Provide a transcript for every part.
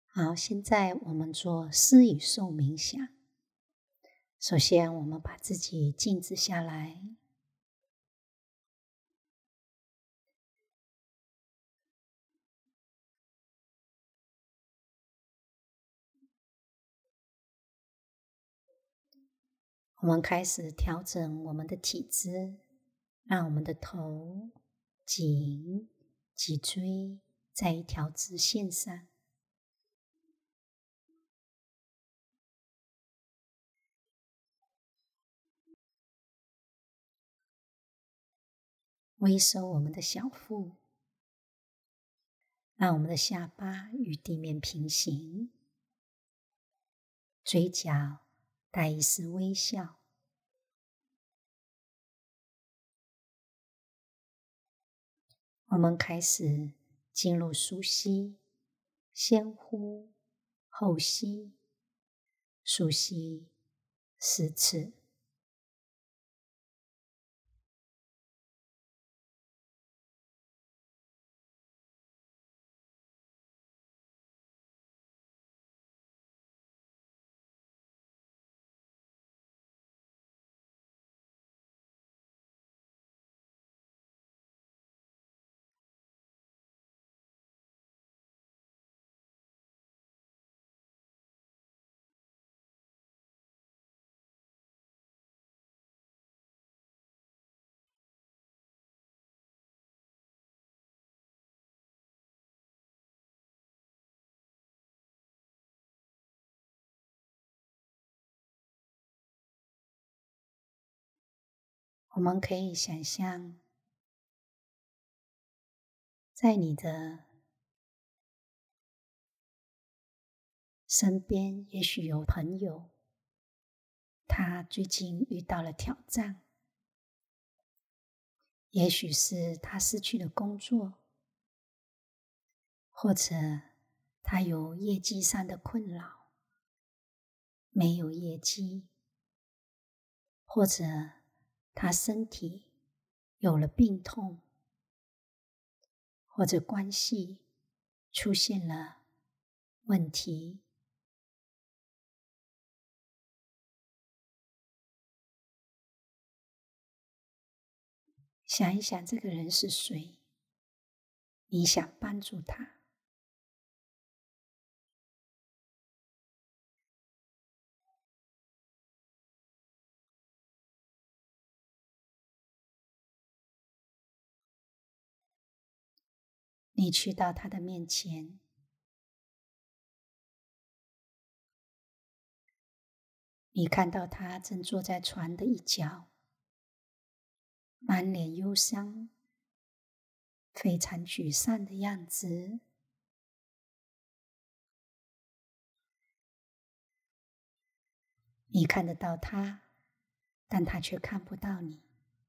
好，现在我们做施与受冥想。首先，我们把自己静止下来，我们开始调整我们的体姿，让我们的头、颈、脊椎在一条直线上。微收我们的小腹，让我们的下巴与地面平行，嘴角带一丝微笑。我们开始进入数息，先呼后吸，数息10次。我们可以想象，在你的身边也许有朋友，他最近遇到了挑战，也许是他失去了工作，或者他有业绩上的困扰，没有业绩，或者他身体有了病痛，或者关系出现了问题。想一想这个人是谁，你想帮助他。你去到他的面前，你看到他正坐在床的一角，满脸忧伤，非常沮丧的样子。你看得到他，但他却看不到你。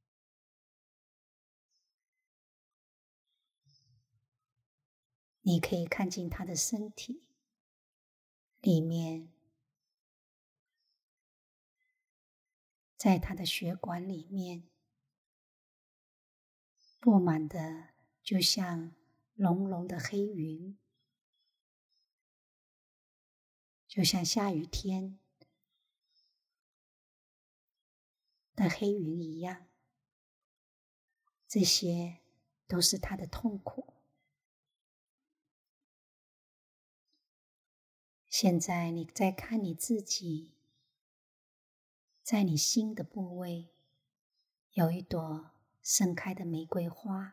你可以看见他的身体里面，在他的血管里面布满的就像浓浓的黑云，就像下雨天的黑云一样。这些都是他的痛苦。现在你再看你自己，在你心的部位有一朵盛开的玫瑰花。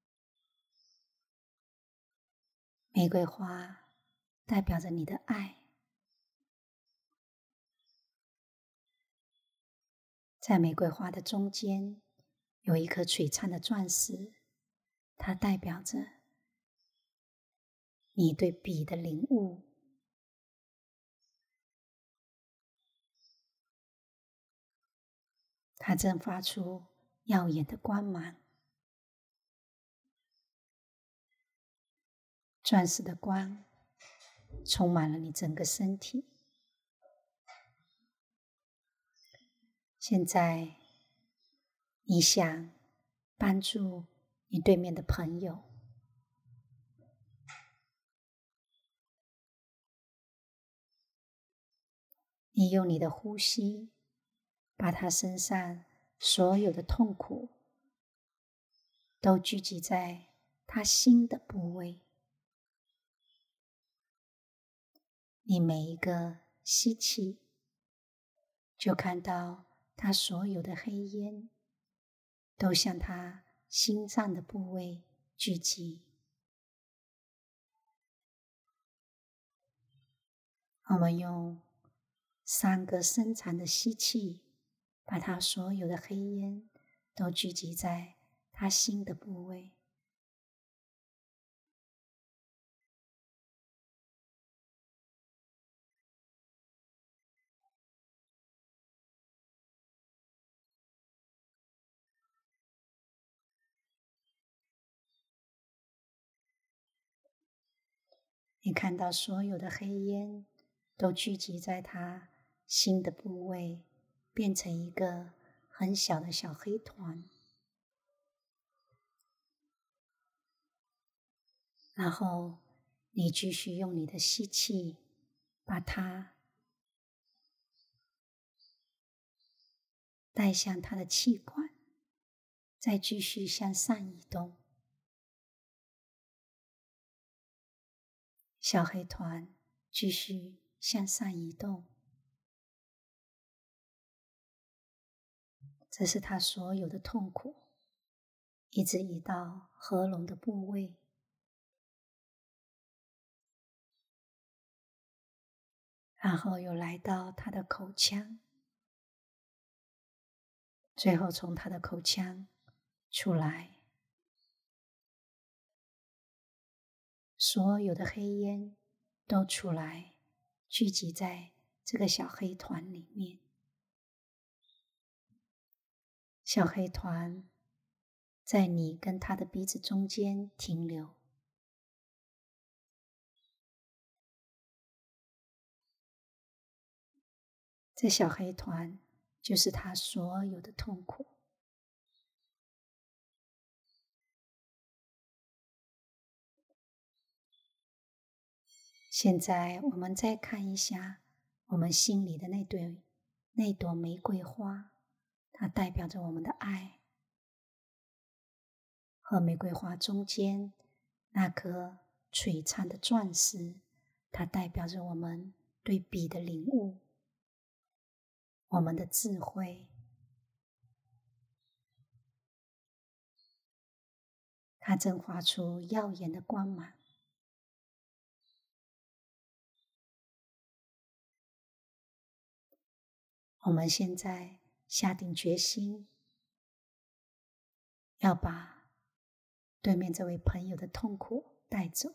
玫瑰花代表着你的爱。在玫瑰花的中间有一颗璀璨的钻石，它代表着你对笔的领悟。它正发出耀眼的光芒。钻石的光充满了你整个身体。现在你想帮助你对面的朋友， 你用你的呼吸，把他身上所有的痛苦都聚集在他心的部位。你每一个吸气，就看到他所有的黑烟都向他心脏的部位聚集。我们用3个深长的吸气，把他所有的黑烟都聚集在他心的部位。你看到所有的黑烟都聚集在他心的部位，变成一个很小的小黑团。然后你继续用你的吸气，把它带向他的气管，再继续向上移动。小黑团继续向上移动，这是他所有的痛苦，一直移到喉咙的部位，然后又来到他的口腔，最后从他的口腔出来。所有的黑烟都出来，聚集在这个小黑团里面。小黑团在你跟他的鼻子中间停留。这小黑团就是他所有的痛苦。现在我们再看一下我们心里的那朵玫瑰花，它代表着我们的爱，和玫瑰花中间那颗璀璨的钻石，它代表着我们对笔的领悟，我们的智慧。它正发出耀眼的光芒。我们现在下定决心，要把对面这位朋友的痛苦带走。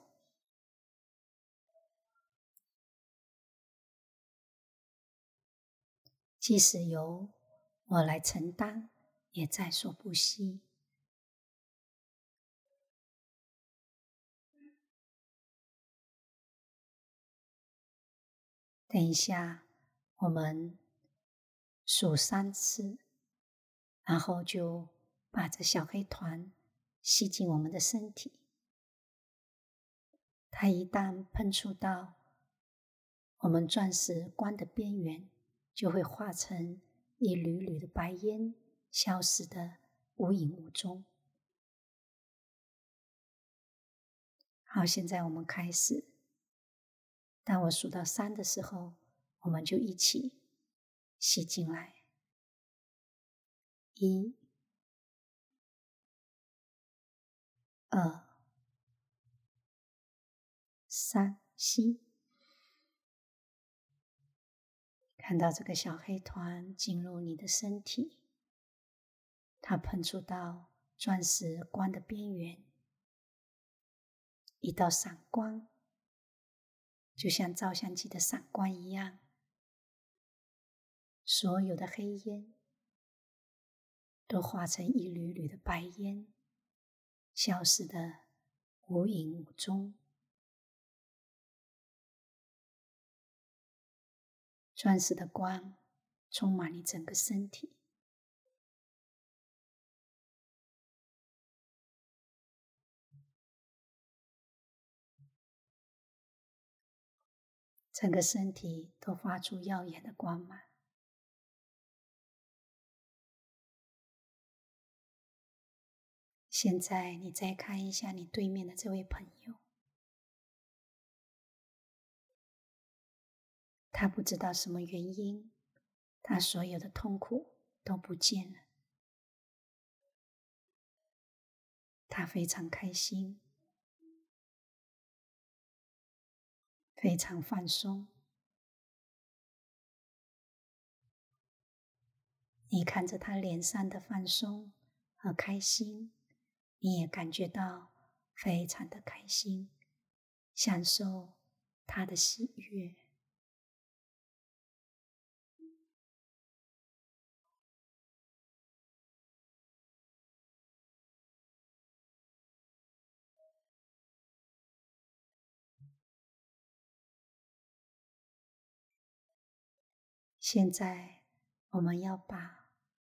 即使由我来承担，也在所不惜。等一下，我们数3次，然后就把这小黑团吸进我们的身体。它一旦碰触到我们钻石光的边缘，就会化成一缕缕的白烟，消失得无影无踪。好，现在我们开始。当我数到3的时候，我们就一起吸进来。1、2、3，吸。看到这个小黑团进入你的身体，它碰触到钻石光的边缘，一道闪光，就像照相机的闪光一样，所有的黑烟都化成一缕缕的白烟，消失得无影无踪。钻石的光充满你整个身体。 整个身体都发出耀眼的光芒。现在你再看一下你对面的这位朋友，他不知道什么原因，他所有的痛苦都不见了，他非常开心，非常放松。你看着他脸上的放松和开心，你也感觉到非常的开心，享受他的喜悦。现在我们要把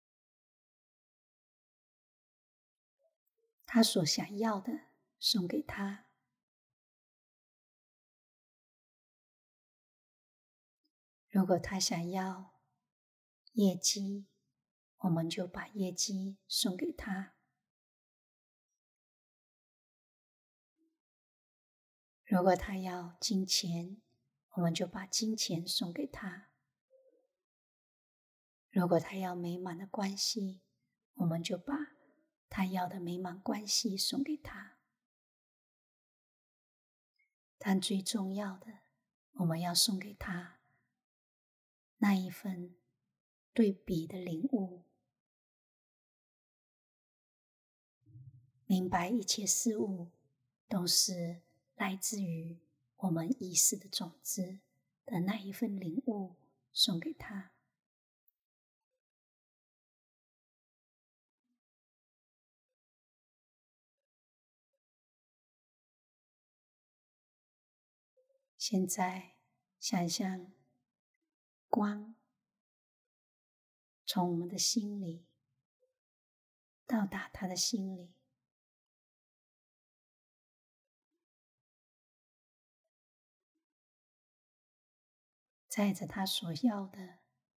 他所想要的送给他。如果他想要业绩，我们就把业绩送给他；如果他要金钱，我们就把金钱送给他；如果他要美满的关系，我们就把他要的美满关系送给他。但最重要的，我们要送给他那一份对比的领悟，明白一切事物都是来自于我们意识的种子的那一份领悟，送给他。现在想象光从我们的心里到达他的心里，载着他所要的，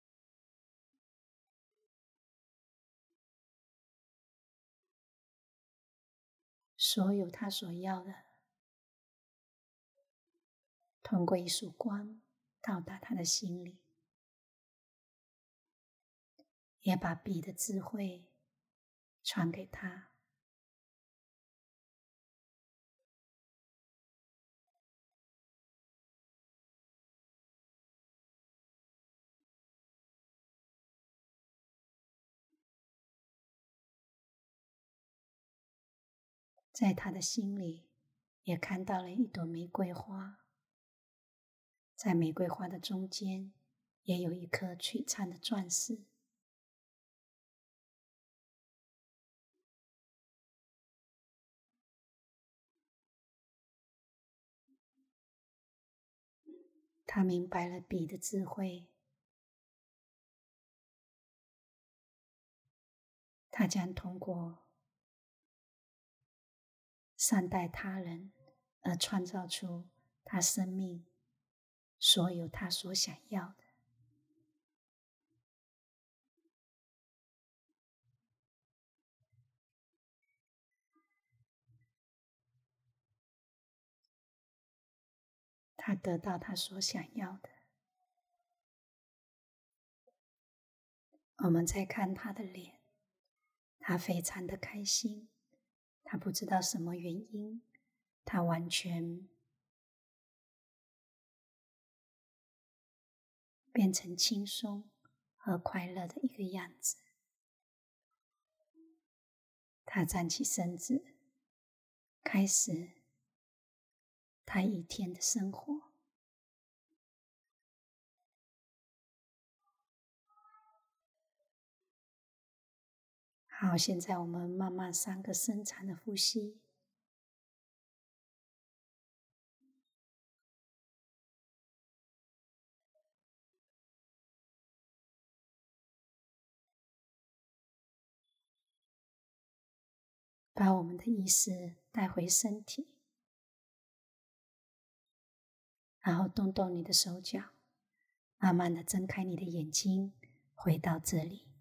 所有他所要的，通过一束光到达他的心里，也把笔的智慧传给他。在他的心里也看到了一朵玫瑰花，在玫瑰花的中间也有一颗璀璨的钻石。他明白了笔的智慧，他将通过善待他人而创造出他生命所有他所想要的。他得到他所想要的。我们再看他的脸，他非常的开心，他不知道什么原因，他完全变成轻松和快乐的一个样子。他站起身子，开始他一天的生活。好，现在我们慢慢3个深长的呼吸。把我们的意识带回身体， 然后动动你的手脚，慢慢的睁开你的眼睛，回到这里。